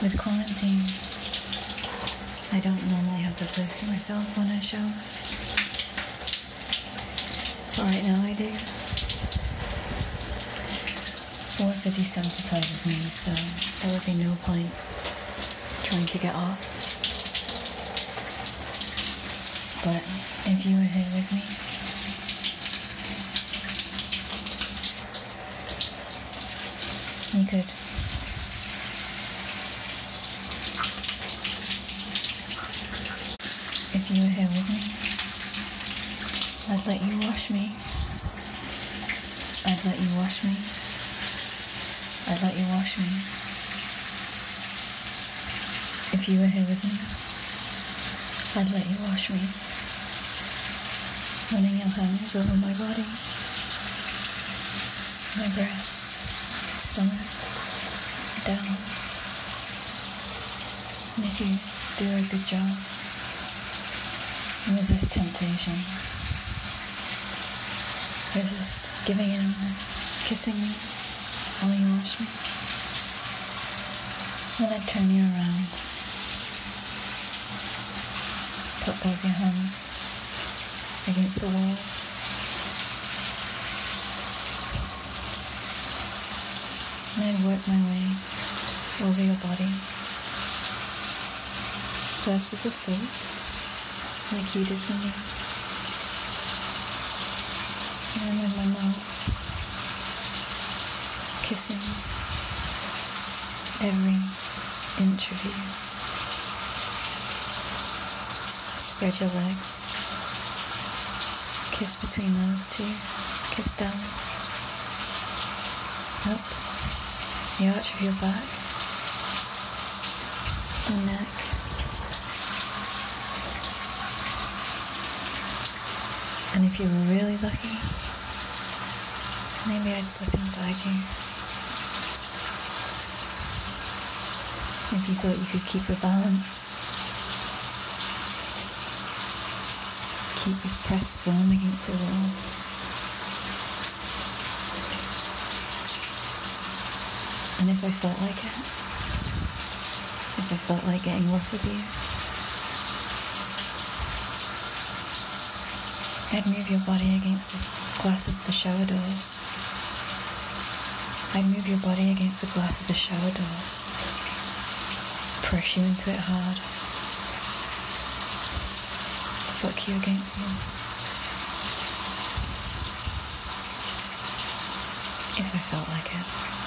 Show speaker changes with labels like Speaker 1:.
Speaker 1: With quarantine, I don't normally have the place to myself when I shower. But right now I do. Water desensitizes me, so there would be no point trying to get off. But if you were here with me, you could. If you were here with me, I'd let you wash me. I'd let you wash me. I'd let you wash me. If you were here with me, I'd let you wash me. Running your hands over my body, my breasts, stomach, down. And if you do a good job, resist temptation. Resist giving in and kissing me while you wash me. Then I'd turn you around. Put both your hands against the wall. And I'd work my way over your body. First with the soap, like you did for me. And then with my mouth, kissing every inch of you. Spread your legs. Kiss between those two. Kiss down. Up. The arch of your back. And neck. And if you were really lucky, maybe I'd slip inside you. If you thought you could keep your balance, keep your press firm against the wall. And if I felt like it, if I felt like getting rough with you, I'd move your body against the glass of the shower doors. I'd move your body against the glass of the shower doors. Press you into it hard. Fuck you against them. If I felt like it.